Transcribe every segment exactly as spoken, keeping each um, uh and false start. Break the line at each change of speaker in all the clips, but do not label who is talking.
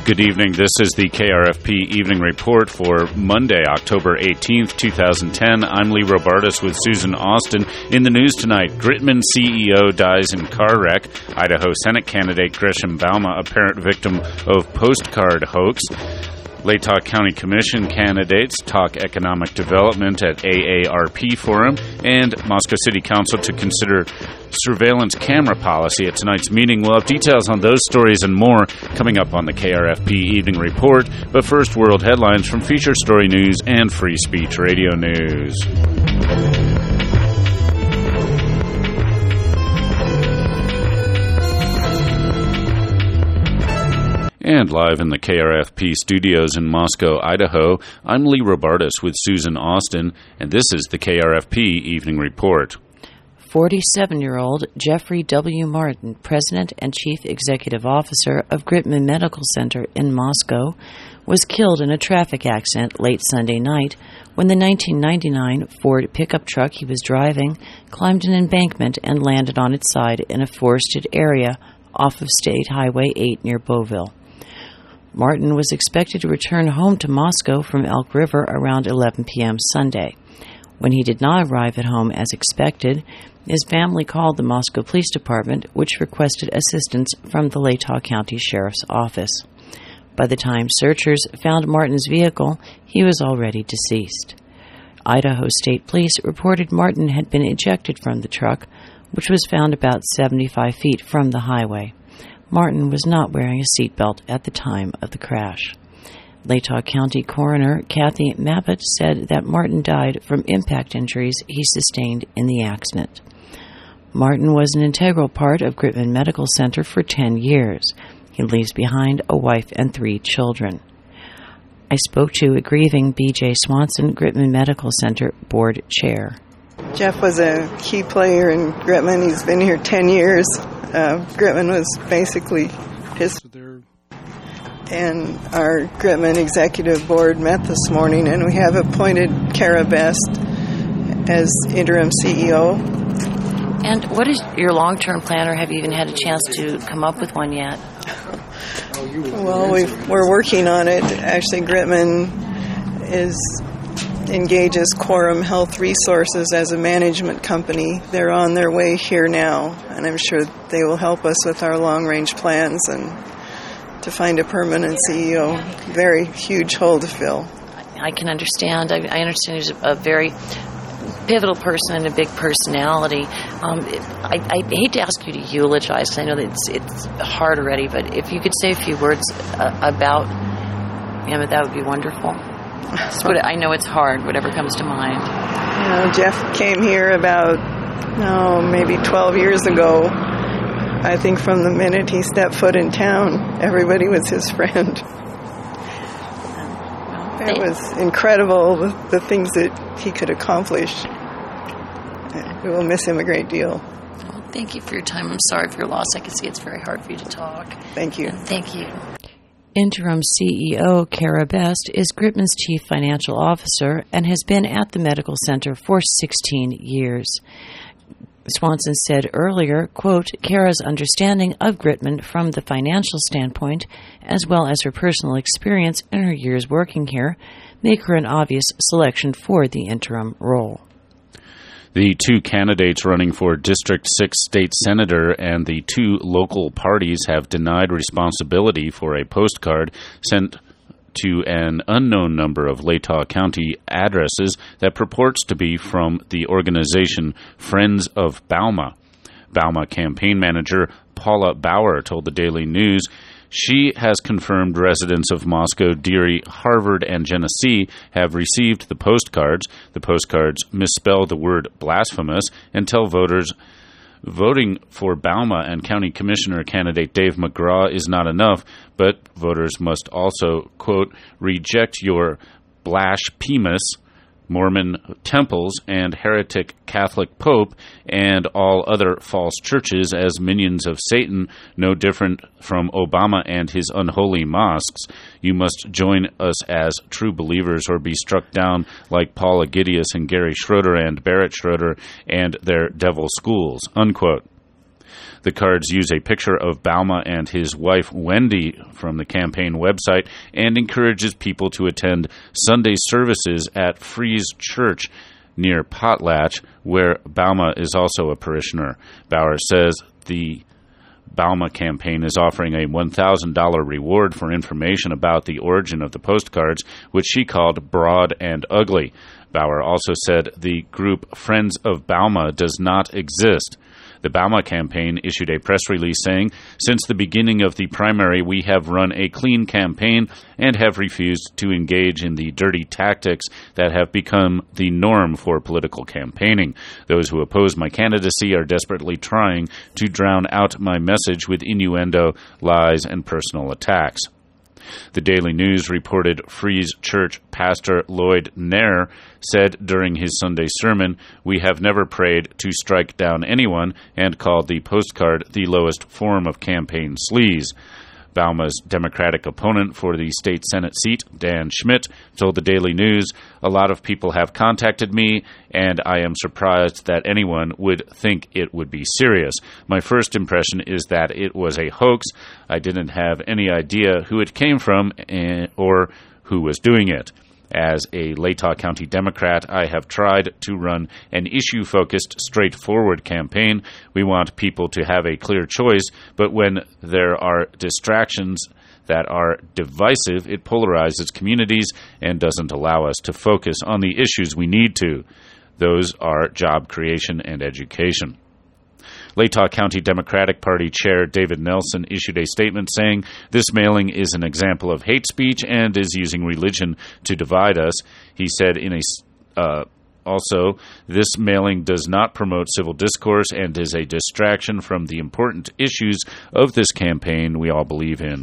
Good evening. This is the K R F P Evening Report for Monday, October eighteenth, twenty ten. I'm Lee Robartis with Susan Austin. In the news tonight, Gritman C E O dies in car wreck. Idaho Senate candidate Gresham Bauma, apparent victim of postcard hoax. Latah County Commission candidates talk economic development at A A R P Forum, and Moscow City Council to consider surveillance camera policy at tonight's meeting. We'll have details on those stories and more coming up on the K R F P Evening Report. But first, world headlines from Feature Story News and Free Speech Radio News. And live in the K R F P studios in Moscow, Idaho, I'm Lee Robartis with Susan Austin, and this is the K R F P Evening Report.
forty-seven-year-old Jeffrey W. Martin, President and Chief Executive Officer of Gritman Medical Center in Moscow, was killed in a traffic accident late Sunday night when the nineteen ninety-nine Ford pickup truck he was driving climbed an embankment and landed on its side in a forested area off of State Highway eight near Beauville. Martin was expected to return home to Moscow from Elk River around eleven p.m. Sunday. When he did not arrive at home as expected, his family called the Moscow Police Department, which requested assistance from the Latah County Sheriff's Office. By the time searchers found Martin's vehicle, he was already deceased. Idaho State Police reported Martin had been ejected from the truck, which was found about seventy-five feet from the highway. Martin was not wearing a seatbelt at the time of the crash. Latah County Coroner Kathy Mabbutt said that Martin died from impact injuries he sustained in the accident. Martin was an integral part of Gritman Medical Center for ten years. He leaves behind a wife and three children. I spoke to a grieving B J Swanson, Gritman Medical Center Board Chair.
Jeff was a key player in Gritman. He's been here ten years. Uh, Gritman was basically his... And our Gritman Executive Board met this morning, and we have appointed Kara Best as interim C E O.
And what is your long-term plan, or have you even had a chance to come up with one yet?
Well, we've, we're working on it. Actually, Gritman is engages Quorum Health Resources as a management company. They're on their way here now, and I'm sure they will help us with our long-range plans and to find a permanent C E O. Very huge hole to fill.
I can understand. I, I understand he's a, a very pivotal person and a big personality. Um, I, I hate to ask you to eulogize, because I know that it's, it's hard already, but if you could say a few words uh, about him, that would be wonderful. What, I know it's hard, whatever comes to mind.
You know, Jeff came here about, oh, maybe twelve years ago. I think from the minute he stepped foot in town, everybody was his friend. It was incredible, the, the things that he could accomplish. We will miss him a great deal.
Well, thank you for your time. I'm sorry for your loss. I can see it's very hard for you to talk.
Thank you.
And thank you. Interim C E O Kara Best is Gritman's chief financial officer and has been at the medical center for sixteen years. Swanson said earlier, quote, Kara's understanding of Gritman from the financial standpoint, as well as her personal experience in her years working here, make her an obvious selection for the interim role.
The two candidates running for District six state senator and the two local parties have denied responsibility for a postcard sent to an unknown number of Latah County addresses that purports to be from the organization Friends of Bauma. Bauma campaign manager Paula Bauer told the Daily News she has confirmed residents of Moscow, Deary, Harvard, and Genesee have received the postcards. The postcards misspell the word blasphemous and tell voters voting for Bauma and County Commissioner candidate Dave McGraw is not enough, but voters must also, quote, reject your blasphemous Mormon temples and heretic Catholic Pope and all other false churches as minions of Satan, no different from Obama and his unholy mosques. You must join us as true believers or be struck down like Paul Agidius and Gary Schroeder and Barrett Schroeder and their devil schools, unquote. The cards use a picture of Bauma and his wife Wendy from the campaign website and encourages people to attend Sunday services at Fries Church near Potlatch, where Bauma is also a parishioner. Bauer says the Bauma campaign is offering a one thousand dollars reward for information about the origin of the postcards, which she called broad and ugly. Bauer also said the group Friends of Bauma does not exist. The Bauma campaign issued a press release saying, "Since the beginning of the primary, we have run a clean campaign and have refused to engage in the dirty tactics that have become the norm for political campaigning. Those who oppose my candidacy are desperately trying to drown out my message with innuendo, lies, and personal attacks." The Daily News reported Fries Church pastor Lloyd Nair said during his Sunday sermon, "We have never prayed to strike down anyone," and called the postcard the lowest form of campaign sleaze. Bauma's Democratic opponent for the state Senate seat, Dan Schmidt, told the Daily News, "A lot of people have contacted me, and I am surprised that anyone would think it would be serious. My first impression is that it was a hoax. I didn't have any idea who it came from or who was doing it. As a Latah County Democrat, I have tried to run an issue-focused, straightforward campaign. We want people to have a clear choice, but when there are distractions that are divisive, it polarizes communities and doesn't allow us to focus on the issues we need to. Those are job creation and education." Latah County Democratic Party Chair David Nelson issued a statement saying, "This mailing is an example of hate speech and is using religion to divide us." He said in a uh, also, "This mailing does not promote civil discourse and is a distraction from the important issues of this campaign we all believe in."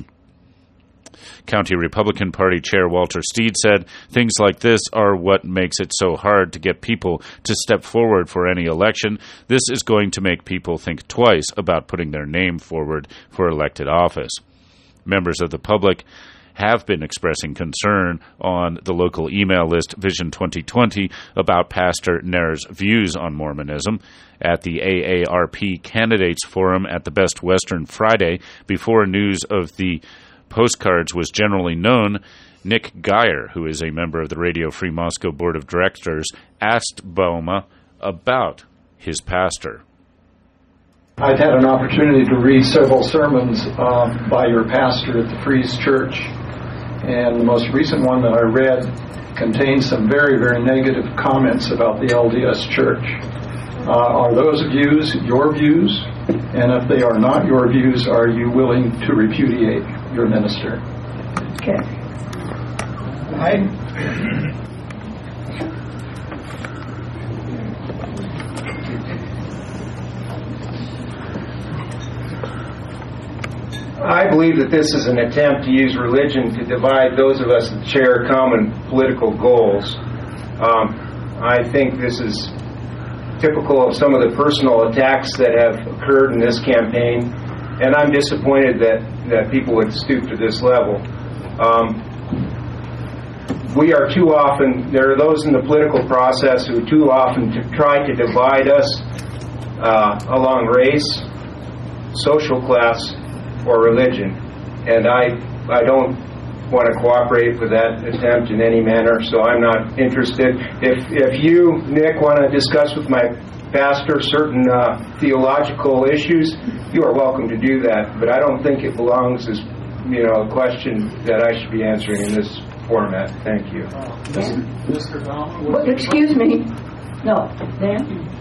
County Republican Party Chair Walter Steed said, "Things like this are what makes it so hard to get people to step forward for any election. This is going to make people think twice about putting their name forward for elected office." Members of the public have been expressing concern on the local email list Vision twenty twenty about Pastor Nair's views on Mormonism. At the A A R P Candidates Forum at the Best Western Friday, before news of the postcards was generally known, Nick Geyer, who is a member of the Radio Free Moscow Board of Directors, asked Bauma about his pastor.
I've had an opportunity to read several sermons uh, by your pastor at the Fries Church, and the most recent one that I read contains some very, very negative comments about the L D S Church. Uh, are those views your views? And if they are not your views, are you willing to repudiate your minister?
Okay. I, I believe that this is an attempt to use religion to divide those of us that share common political goals. Um, I think this is typical of some of the personal attacks that have occurred in this campaign, and I'm disappointed that, that people would stoop to this level. Um, we are too often, there are those in the political process who too often to try to divide us uh, along race, social class, or religion, and I, I don't want to cooperate with that attempt in any manner, so I'm not interested. If if you, Nick, want to discuss with my pastor certain uh, theological issues, you are welcome to do that, but I don't think it belongs as, you know, a question that I should be answering in this format. Thank you.
Uh, Mister Bauma?
well, excuse me. No, Dan?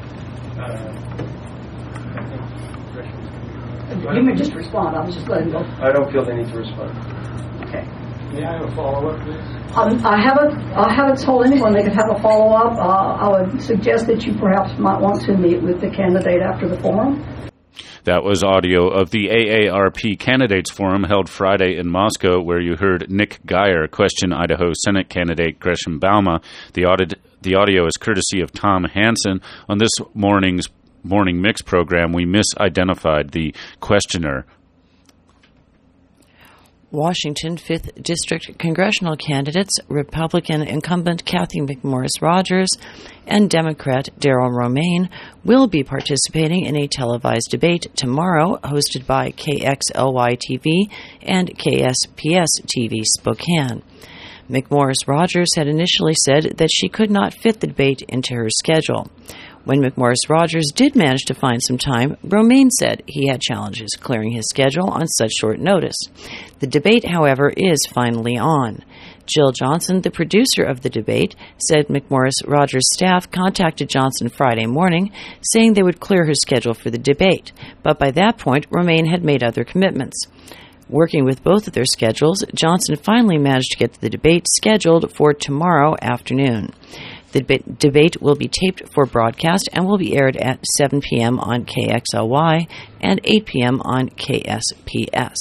You may just respond. I was just letting go.
I don't feel the need to respond.
Okay.
May I have a follow-up, please?
Um, I haven't. I haven't told anyone they could have a follow-up. Uh, I would suggest that you perhaps might want to meet with the candidate after the forum.
That was audio of the A A R P Candidates Forum held Friday in Moscow, where you heard Nick Geyer question Idaho Senate candidate Gresham Bauma. The, audit, the audio is courtesy of Tom Hansen. On this morning's Morning Mix program, we misidentified the questioner.
Washington fifth District congressional candidates, Republican incumbent Cathy McMorris Rodgers and Democrat Darrell Romaine, will be participating in a televised debate tomorrow hosted by K X L Y T V and K S P S T V Spokane. McMorris Rodgers had initially said that she could not fit the debate into her schedule. When McMorris Rodgers did manage to find some time, Romaine said he had challenges clearing his schedule on such short notice. The debate, however, is finally on. Jill Johnson, the producer of the debate, said McMorris Rodgers' staff contacted Johnson Friday morning, saying they would clear her schedule for the debate, but by that point, Romaine had made other commitments. Working with both of their schedules, Johnson finally managed to get the debate scheduled for tomorrow afternoon. The deb- debate will be taped for broadcast and will be aired at seven p.m. on K X L Y and eight p.m. on K S P S.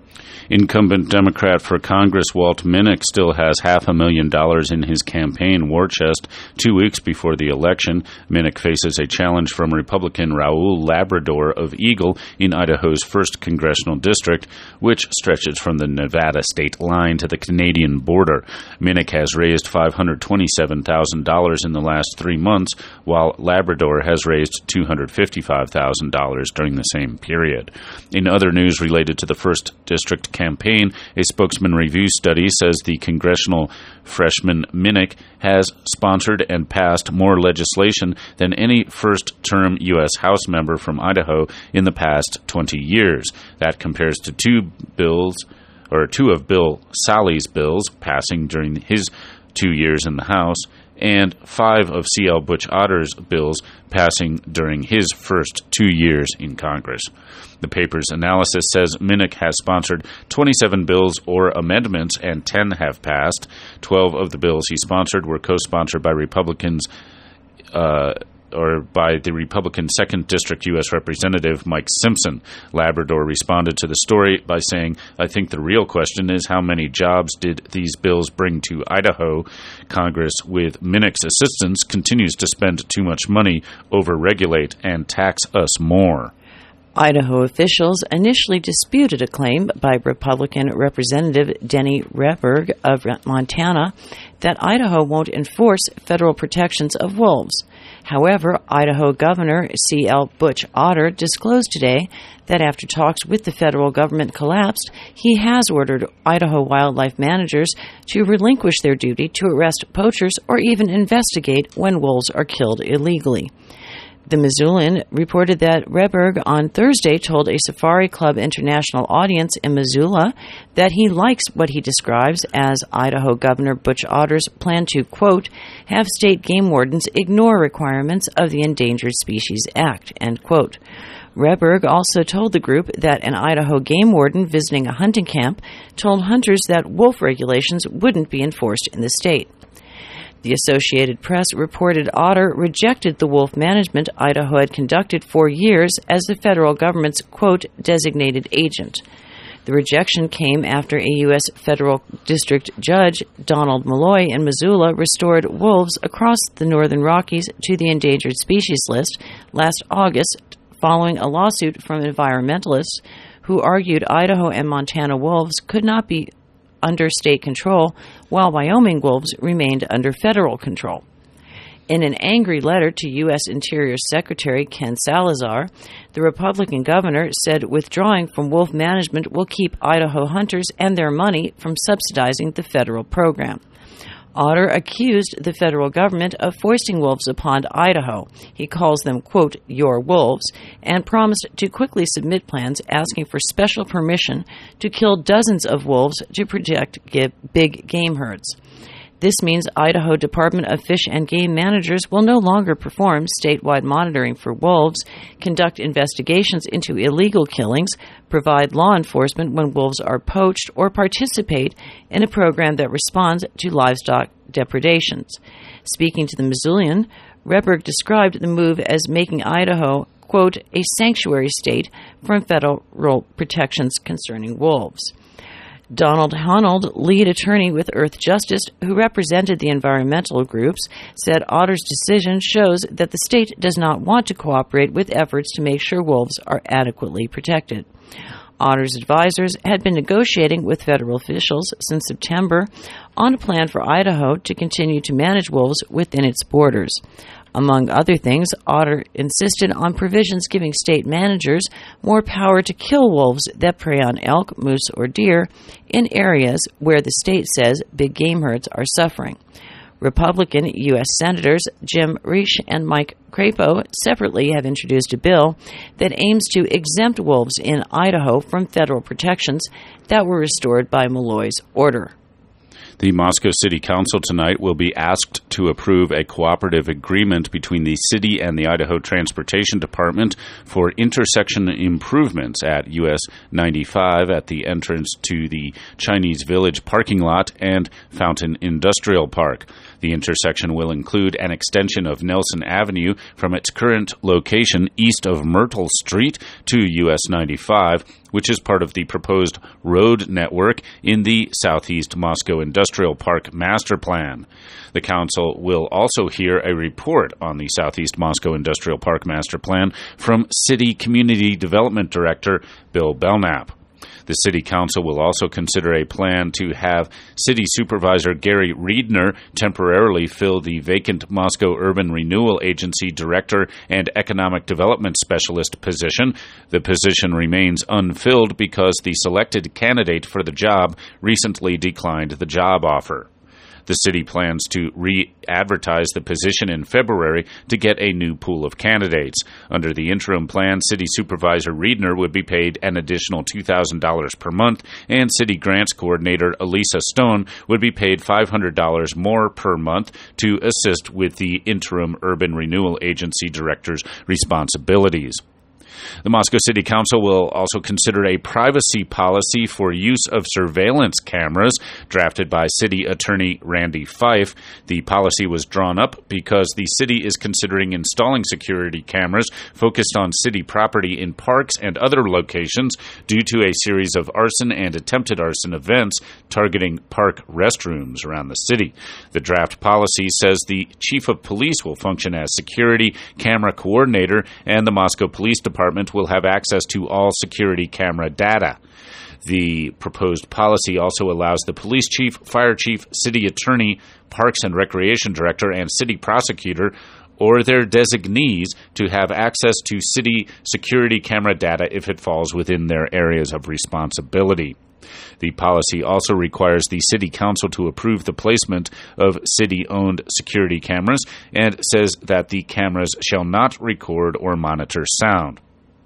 Incumbent Democrat for Congress Walt Minnick still has half a million dollars in his campaign war chest two weeks before the election. Minnick faces a challenge from Republican Raul Labrador of Eagle in Idaho's first congressional district, which stretches from the Nevada state line to the Canadian border. Minnick has raised five hundred twenty-seven thousand dollars in the last three months, while Labrador has raised two hundred fifty-five thousand dollars during the same period. In other news related to the first district campaign, a Spokesman Review study says the congressional freshman Minnick has sponsored and passed more legislation than any first-term U S House member from Idaho in the past twenty years. That compares to two bills, or two of Bill Sally's bills passing during his two years in the House, and five of C L Butch Otter's bills passing during his first two years in Congress. The paper's analysis says Minnick has sponsored twenty-seven bills or amendments, and ten have passed. Twelve of the bills he sponsored were co-sponsored by Republicans, uh, or by the Republican second District U S Representative Mike Simpson. Labrador responded to the story by saying, "I think the real question is how many jobs did these bills bring to Idaho? Congress, with Minnick's assistance, continues to spend too much money, over-regulate, and tax us more."
Idaho officials initially disputed a claim by Republican Representative Denny Reberg of Montana that Idaho won't enforce federal protections of wolves. However, Idaho Governor C L Butch Otter disclosed today that after talks with the federal government collapsed, he has ordered Idaho wildlife managers to relinquish their duty to arrest poachers or even investigate when wolves are killed illegally. The Missoulian reported that Reberg on Thursday told a Safari Club International audience in Missoula that he likes what he describes as Idaho Governor Butch Otter's plan to, quote, have state game wardens ignore requirements of the Endangered Species Act, end quote. Reberg also told the group that an Idaho game warden visiting a hunting camp told hunters that wolf regulations wouldn't be enforced in the state. The Associated Press reported Otter rejected the wolf management Idaho had conducted for years as the federal government's, quote, designated agent. The rejection came after a U S federal district judge, Donald Malloy in Missoula, restored wolves across the northern Rockies to the endangered species list last August following a lawsuit from environmentalists who argued Idaho and Montana wolves could not be under state control, while Wyoming wolves remained under federal control. In an angry letter to U S Interior Secretary Ken Salazar, the Republican governor said withdrawing from wolf management will keep Idaho hunters and their money from subsidizing the federal program. Otter accused the federal government of foisting wolves upon Idaho. He calls them, quote, your wolves, and promised to quickly submit plans asking for special permission to kill dozens of wolves to protect big game herds. This means Idaho Department of Fish and Game managers will no longer perform statewide monitoring for wolves, conduct investigations into illegal killings, provide law enforcement when wolves are poached, or participate in a program that responds to livestock depredations. Speaking to the Missoulian, Reberg described the move as making Idaho, quote, a sanctuary state from federal protections concerning wolves. Donald Honnold, lead attorney with Earth Justice, who represented the environmental groups, said Otter's decision shows that the state does not want to cooperate with efforts to make sure wolves are adequately protected. Otter's advisors had been negotiating with federal officials since September on a plan for Idaho to continue to manage wolves within its borders. Among other things, Otter insisted on provisions giving state managers more power to kill wolves that prey on elk, moose, or deer in areas where the state says big game herds are suffering. Republican U S Senators Jim Risch and Mike Crapo separately have introduced a bill that aims to exempt wolves in Idaho from federal protections that were restored by Malloy's order.
The Moscow City Council tonight will be asked to approve a cooperative agreement between the city and the Idaho Transportation Department for intersection improvements at U S ninety-five at the entrance to the Chinese Village parking lot and Fountain Industrial Park. The intersection will include an extension of Nelson Avenue from its current location east of Myrtle Street to U S ninety-five, which is part of the proposed road network in the Southeast Moscow Industrial Park Master Plan. The council will also hear a report on the Southeast Moscow Industrial Park Master Plan from City Community Development Director Bill Belknap. The City Council will also consider a plan to have City Supervisor Gary Riedner temporarily fill the vacant Moscow Urban Renewal Agency Director and Economic Development Specialist position. The position remains unfilled because the selected candidate for the job recently declined the job offer. The city plans to re-advertise the position in February to get a new pool of candidates. Under the interim plan, City Supervisor Riedner would be paid an additional two thousand dollars per month, and City Grants Coordinator Elisa Stone would be paid five hundred dollars more per month to assist with the interim Urban Renewal Agency Director's responsibilities. The Moscow City Council will also consider a privacy policy for use of surveillance cameras drafted by City Attorney Randy Fife. The policy was drawn up because the city is considering installing security cameras focused on city property in parks and other locations due to a series of arson and attempted arson events targeting park restrooms around the city. The draft policy says the chief of police will function as security camera coordinator, and the Moscow Police Department will have access to all security camera data. The proposed policy also allows the police chief, fire chief, city attorney, parks and recreation director, and city prosecutor or their designees to have access to city security camera data if it falls within their areas of responsibility. The policy also requires the City Council to approve the placement of city-owned security cameras and says that the cameras shall not record or monitor sound.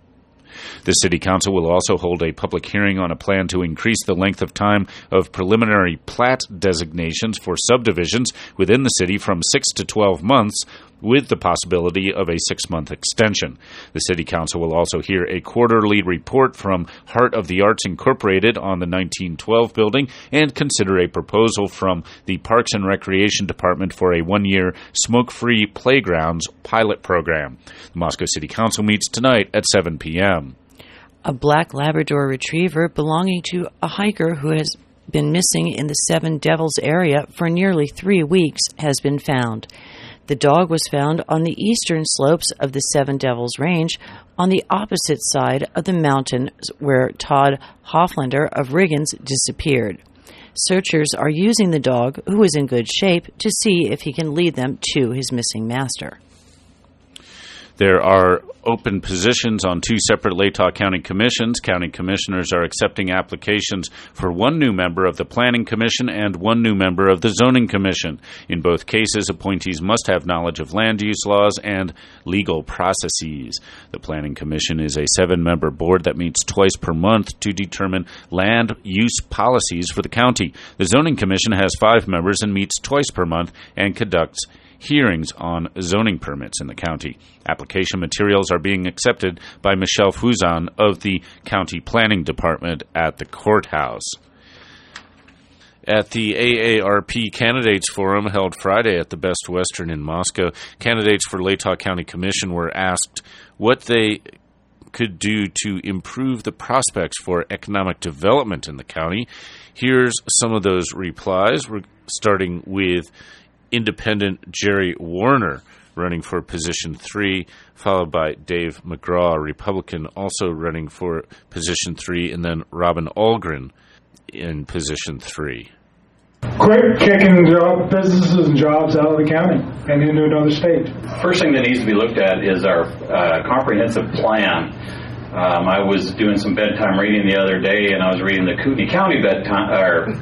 The City Council will also hold a public hearing on a plan to increase the length of time of preliminary plat designations for subdivisions within the city from six to twelve months, with the possibility of a six-month extension. The City Council will also hear a quarterly report from Heart of the Arts Incorporated on the nineteen twelve building and consider a proposal from the Parks and Recreation Department for a one-year smoke-free playgrounds pilot program. The Moscow City Council meets tonight at seven p.m.
A black Labrador retriever belonging to a hiker who has been missing in the Seven Devils area for nearly three weeks has been found. The dog was found on the eastern slopes of the Seven Devils Range on the opposite side of the mountain where Todd Hofflander of Riggins disappeared. Searchers are using the dog, who is in good shape, to see if he can lead them to his missing master.
There are open positions on two separate Latah County commissions. County commissioners are accepting applications for one new member of the Planning Commission and one new member of the Zoning Commission. In both cases, appointees must have knowledge of land use laws and legal processes. The Planning Commission is a seven-member board that meets twice per month to determine land use policies for the county. The Zoning Commission has five members and meets twice per month and conducts hearings on zoning permits in the county. Application materials are being accepted by Michelle Fuzan of the County Planning Department at the courthouse. At the A A R P Candidates Forum held Friday at the Best Western in Moscow, candidates for Latah County Commission were asked what they could do to improve the prospects for economic development in the county. Here's some of those replies. We're starting with Independent Jerry Warner, running for position three, followed by Dave McGraw, a Republican, also running for position three, and then Robin Algren in position three.
Quit kicking job, businesses and jobs out of the county and into another state.
First thing that needs to be looked at is our uh, comprehensive plan. Um, I was doing some bedtime reading the other day, and I was reading the Kootenai County bedtime or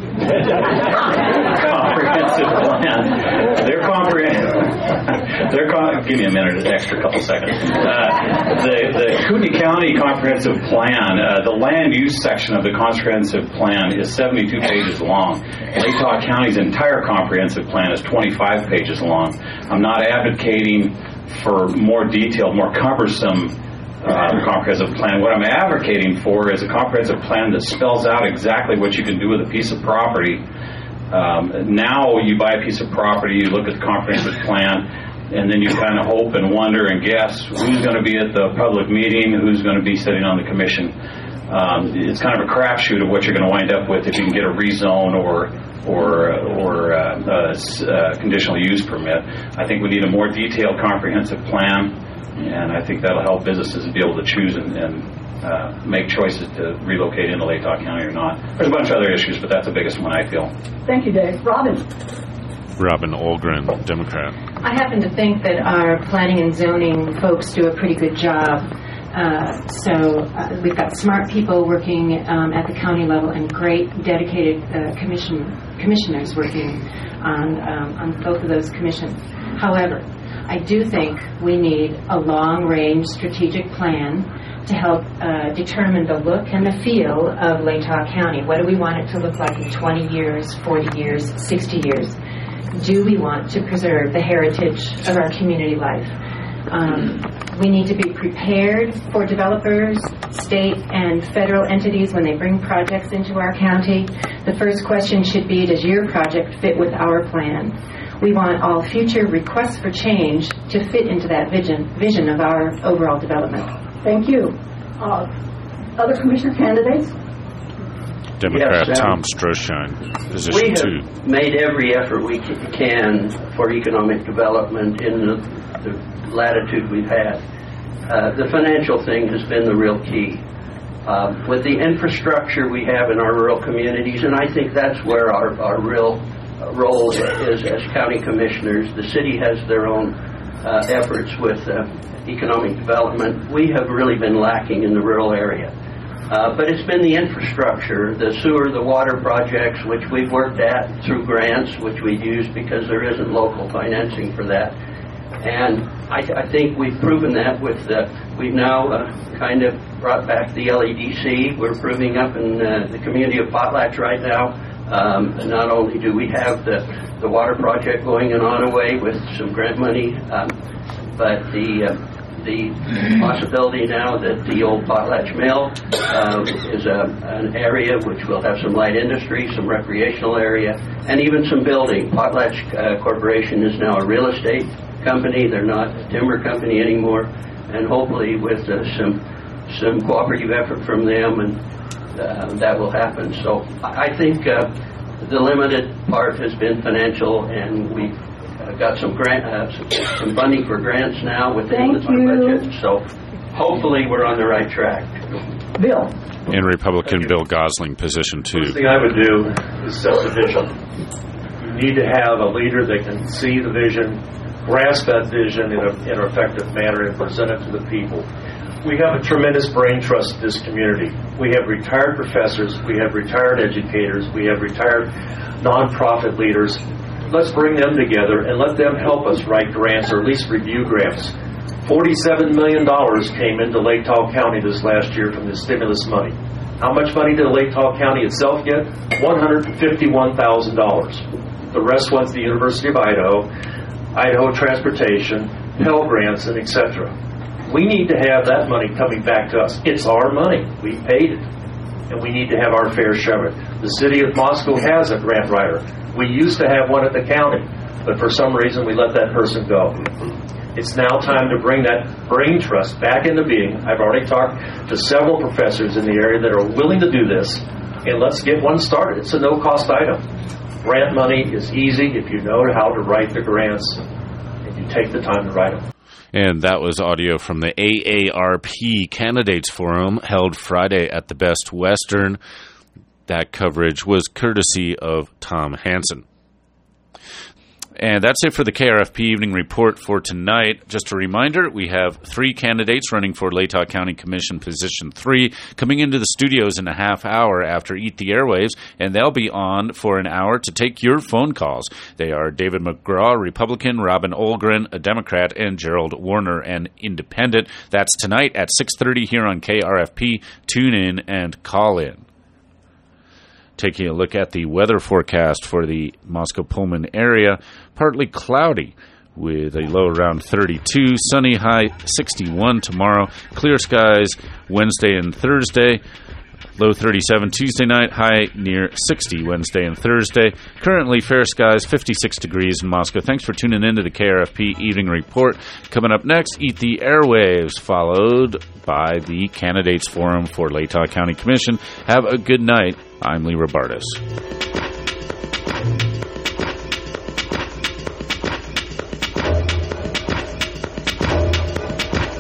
comprehensive plan. Their comprehensive, their com- give me a minute, an extra couple seconds. Uh, the the Kootenai County comprehensive plan, uh, the land use section of the comprehensive plan is seventy-two pages long. Lake Tahoe County's entire comprehensive plan is twenty-five pages long. I'm not advocating for more detailed, more cumbersome Uh, comprehensive plan. What I'm advocating for is a comprehensive plan that spells out exactly what you can do with a piece of property. Um, now you buy a piece of property, you look at the comprehensive plan, and then you kind of hope and wonder and guess who's going to be at the public meeting, who's going to be sitting on the commission. Um, it's kind of a crapshoot of what you're going to wind up with if you can get a rezone or or or uh, a, a conditional use permit. I think we need a more detailed comprehensive plan. And I think that'll help businesses be able to choose and, and uh, make choices to relocate into Lake Tahoe County or not. There's a bunch of other issues, but that's the biggest one, I feel.
Thank you, Dave. Robin.
Robin Algren, Democrat.
I happen to think that our planning and zoning folks do a pretty good job. Uh, so uh, we've got smart people working um, at the county level and great dedicated uh, commission commissioners working on um, on both of those commissions. However, I do think we need a long-range strategic plan to help uh, determine the look and the feel of Lake Tahoe County. What do we want it to look like in twenty years, forty years, sixty years? Do we want to preserve the heritage of our community life? Um, we need to be prepared for developers, state and federal entities when they bring projects into our county. The first question should be, does your project fit with our plan? We want all future requests for change to fit into that vision vision of our overall development.
Thank you. Uh, other commissioner candidates?
Democrat
yes,
Tom Stroshine, position
we have
two.
Made every effort we can for economic development in the, the latitude we've had. Uh, the financial thing has been the real key. Uh, with the infrastructure we have in our rural communities, and I think that's where our, our real role is as county commissioners. The city has their own uh, efforts with uh, economic development. We have really been lacking in the rural area. Uh, but it's been the infrastructure, the sewer, the water projects, which we've worked at through grants, which we use because there isn't local financing for that. And I, th- I think we've proven that with the, we've now uh, kind of brought back the L E D C. We're proving up in uh, the community of Potlatch right now. Um, not only do we have the, the water project going in Onaway with some grant money, um, but the uh, the possibility now that the old Potlatch Mill um, is a, an area which will have some light industry, some recreational area, and even some building. Potlatch uh, Corporation is now a real estate company. They're not a timber company anymore, and hopefully with uh, some some cooperative effort from them and Uh, that will happen. So I think uh, the limited part has been financial, and we've uh, got some grant, uh, some, some funding for grants now within the budget. So hopefully we're on the right track.
Bill.
And Republican Bill Gosling, position two.
The first thing I would do is set the vision. You need to have a leader that can see the vision, grasp that vision in, a, in an effective manner, and present it to the people. We have a tremendous brain trust in this community. We have retired professors, we have retired educators, we have retired nonprofit leaders. Let's bring them together and let them help us write grants, or at least review grants. forty-seven million dollars came into Lake Tahoe County this last year from the stimulus money. How much money did Lake Tahoe County itself get? one hundred fifty-one thousand dollars. The rest went to the University of Idaho, Idaho Transportation, Pell Grants, and et cetera. We need to have that money coming back to us. It's our money. We paid it. And we need to have our fair share of it. The city of Moscow has a grant writer. We used to have one at the county, but for some reason we let that person go. It's now time to bring that brain trust back into being. I've already talked to several professors in the area that are willing to do this, and let's get one started. It's a no-cost item. Grant money is easy if you know how to write the grants. If you take the time to write them.
And that was audio from the A A R P Candidates Forum held Friday at the Best Western. That coverage was courtesy of Tom Hansen. And that's it for the K R F P Evening Report for tonight. Just a reminder, we have three candidates running for Latah County Commission Position three coming into the studios in a half hour after Eat the Airwaves, and they'll be on for an hour to take your phone calls. They are David McGraw, Republican, Robin Olgren, a Democrat, and Gerald Warner, an Independent. That's tonight at six thirty here on K R F P. Tune in and call in. Taking a look at the weather forecast for the Moscow-Pullman area, partly cloudy with a low around thirty-two, sunny high sixty-one tomorrow, clear skies Wednesday and Thursday, low thirty-seven Tuesday night, high near sixty Wednesday and Thursday. Currently fair skies, fifty-six degrees in Moscow. Thanks for tuning in to the K R F P Evening Report. Coming up next, Eat the Airwaves, followed by the Candidates Forum for Latah County Commission. Have a good night. I'm Lee Robartis.